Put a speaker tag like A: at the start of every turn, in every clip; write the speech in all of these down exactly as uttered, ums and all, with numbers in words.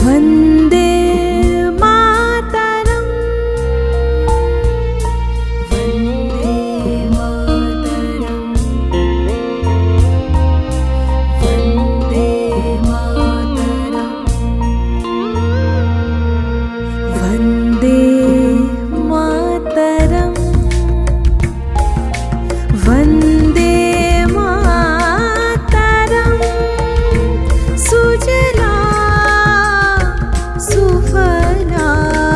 A: वन्दे मातरम् वन्दे मातरम् वन्दे मातरम् वन्दे मातरम् वन्दे मातरम् सुजला सुफला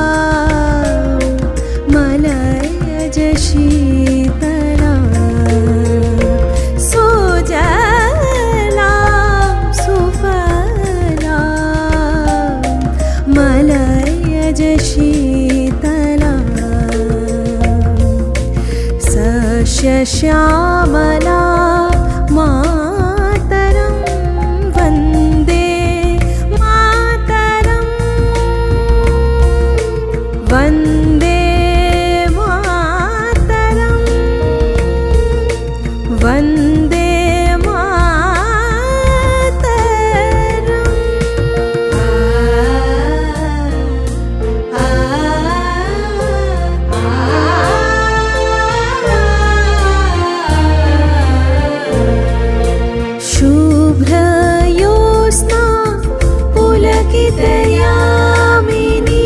A: मलयज शीतला सुजला सुफला मलयज शीतला सस्यश्यामला मातरं वन्दे मातरं वन्दे मातरं वन्दे शुभ्रयोत्स्ना पुलकितयामिनी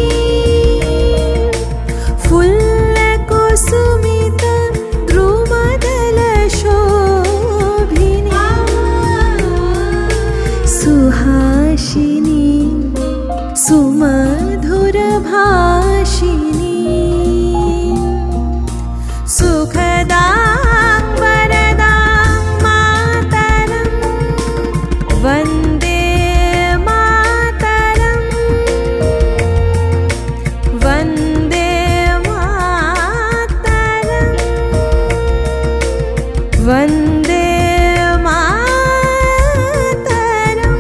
A: फुल्लकुसुमित द्रुमदलशोभिनी सुहासिनी सुमधुरभाषिणी सुखदां वरदां मातरं वन्दे मातरं वन्दे मातरं वन्दे मातरम्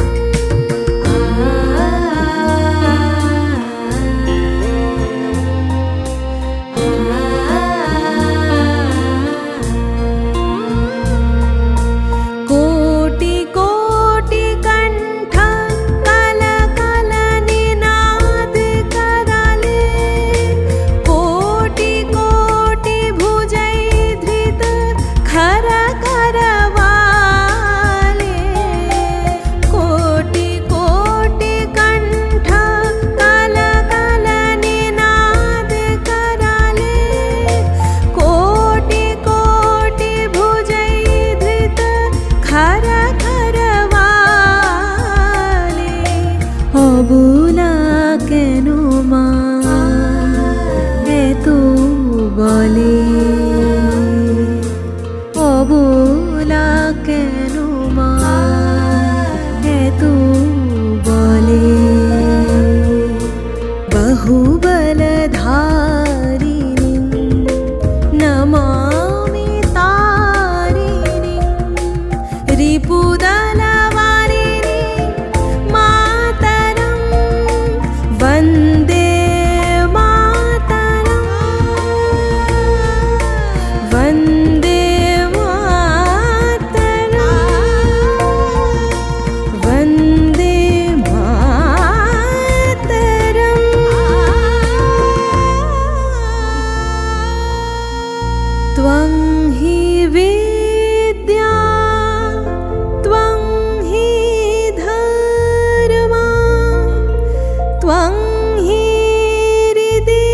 A: कोटि कोटि कंठ कल कल निनाद कराले कोटि कोटि भुजैधृत खर करवाले कोटि कोटि कंठ कल कल निनाद कराले कोटि कोटि भुजैधृत खर करवाले अबुला केनो मा एतो बोले अबुला केनो मा एतो बोले बहुबलधारिणी नमामि तारिणी रिपुदलवारिणी मातरं वन्दे मातरं वन्दे मातरं वन्दे मातरम् त्वं हि विद्या त्वं हि धर्मा त्वं हि हृदि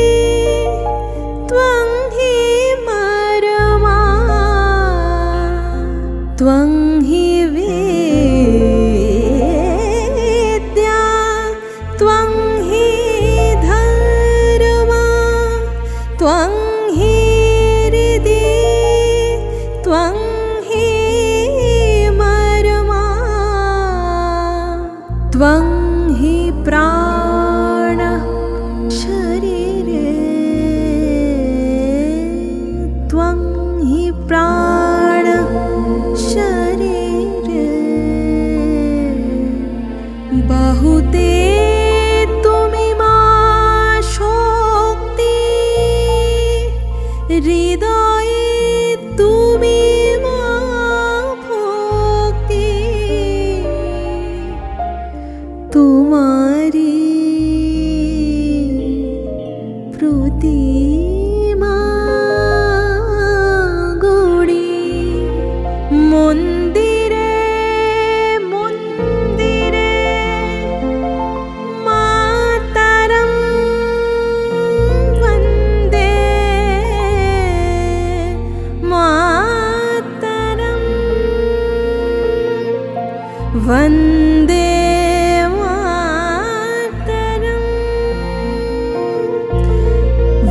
A: त्वं हि मरमा त्वं हि विद्या त्वं हि धर्मा त्वं हि हृदि त्वं हि मरमा त्वं हि प्राण शरीरे त्वं हि प्राण शरीरे बहुते तुमिमा शक्ति हृदये तुमि मा भक्ति तुम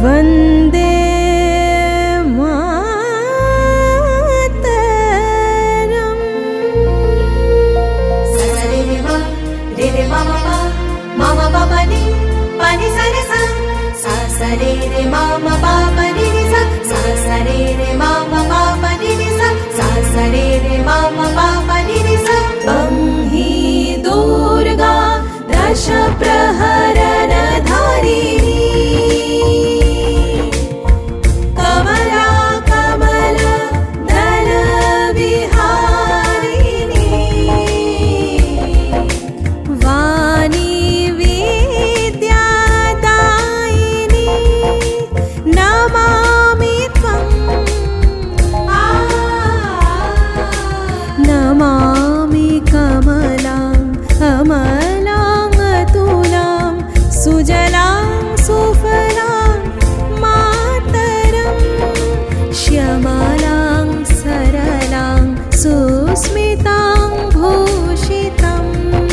A: वन्दे मातरम्।
B: सा सा रे रे मा रे रे मा मा पा मा मा पा पा नी पा नी सा रे सा सा सा रे रे मा मा पा पा नी नी सा सा सा रे रे मा मा पा पा नी नी सा सा सा रे रे मा मा पा पा नी नी सा।
A: त्वं हि दुर्गा दश प्रहरण धारिणी कमला कमल दल विहारिणी वाणी विद्यादायिनी नमामि त्वं नमामि कमलां अमलां अतुलां सुजलां सुफलां मातरं श्यामलां सरलां सुस्मितां भूषितं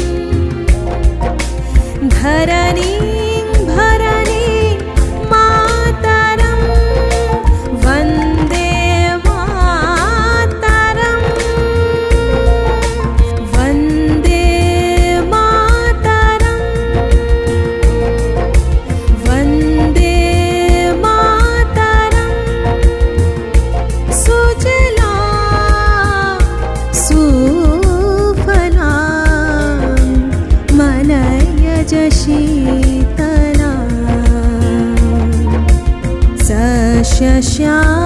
A: धरणीं भरणीं मातरं वन्दे मातरम् वन्दे मातरम् वन्दे मातरम् सुजला सुफला मनयज शीतला सस्यश्यामला